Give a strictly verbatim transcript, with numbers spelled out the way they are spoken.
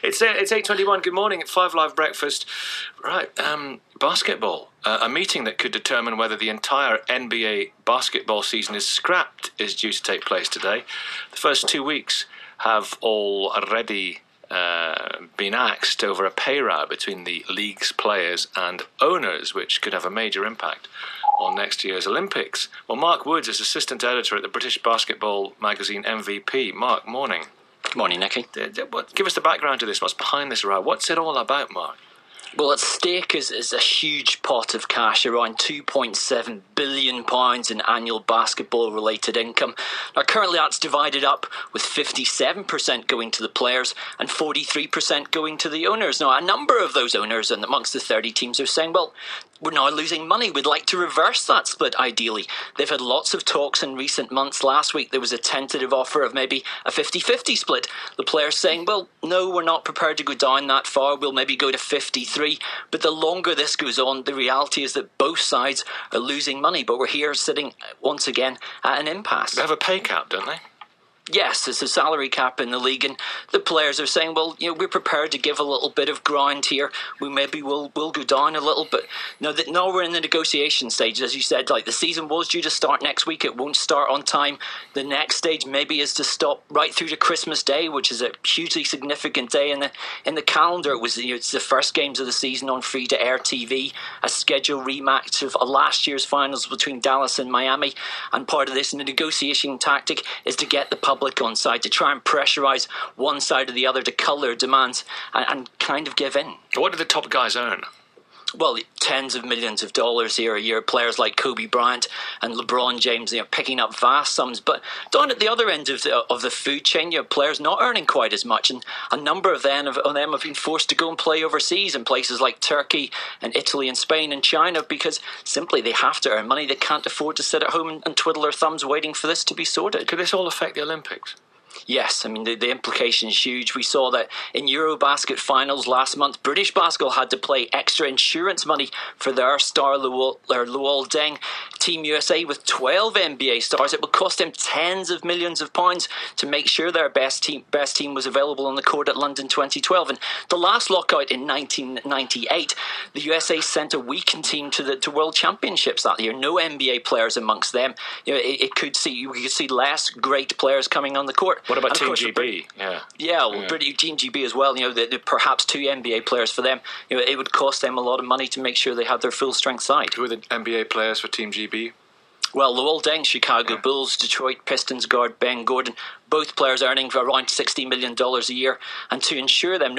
It's uh, it's eight twenty-one. Good morning at Five Live Breakfast. Right, um, basketball. Uh, a meeting that could determine whether the entire N B A basketball season is scrapped is due to take place today. The first two weeks have already uh, been axed over a pay row between the league's players and owners, which could have a major impact on next year's Olympics. Well, Mark Woods is assistant editor at the British basketball magazine M V P. Mark, morning. Good morning, Nicky. Give us the background to this. What's behind this row? What's it all about, Mark? Well, at stake is, is a huge pot of cash, around two point seven billion pounds in annual basketball-related income. Now, currently that's divided up with fifty-seven percent going to the players and forty-three percent going to the owners. Now, a number of those owners and amongst the thirty teams are saying, well, we're now losing money. We'd like to reverse that split, ideally. They've had lots of talks in recent months. Last week, there was a tentative offer of maybe a fifty-fifty split. The players saying, well, no, we're not prepared to go down that far. We'll maybe go to fifty-three. But the longer this goes on, the reality is that both sides are losing money. But we're here sitting, once again, at an impasse. They have a pay cap, don't they? Yes, there's a salary cap in the league, and the players are saying, well, you know, we're prepared to give a little bit of ground here. We maybe will will go down a little, but no, that now we're in the negotiation stage. As you said, like the season was due to start next week. It won't start on time. The next stage maybe is to stop right through to Christmas Day, which is a hugely significant day in the in the calendar. It was you know, it's the first games of the season on free to air T V, a scheduled rematch of last year's finals between Dallas and Miami, and part of this negotiation tactic is to get the public on side, to try and pressurise one side or the other to cull their demands and, and kind of give in. What do the top guys earn? Well, tens of millions of dollars here a year. Players like Kobe Bryant and LeBron James, you know, picking up vast sums. But down at the other end of the of the food chain, you have players not earning quite as much, and a number of them, of them have been forced to go and play overseas in places like Turkey and Italy and Spain and China because simply they have to earn money. They can't afford to sit at home and, and twiddle their thumbs waiting for this to be sorted. Could this all affect the Olympics? Yes, I mean, the, the implication is huge. We saw that in Eurobasket finals last month, British basketball had to play extra insurance money for their star Luol, or Luol Deng. Team U S A with twelve N B A stars. It would cost them tens of millions of pounds to make sure their best team best team was available on the court at London twenty twelve. And the last lockout in nineteen ninety-eight, the U S A sent a weakened team to the to World Championships that year. No N B A players amongst them. You know, it, it could see we could see less great players coming on the court. What about Team course, G B? Yeah, yeah, well, yeah. British Team G B as well. You know, the, the, perhaps two N B A players for them. You know, it would cost them a lot of money to make sure they had their full strength side. Who are the N B A players for Team G B? Well, Luol Deng, Chicago Bulls, Detroit Pistons guard Ben Gordon, both players earning around sixty million dollars a year. And to ensure them,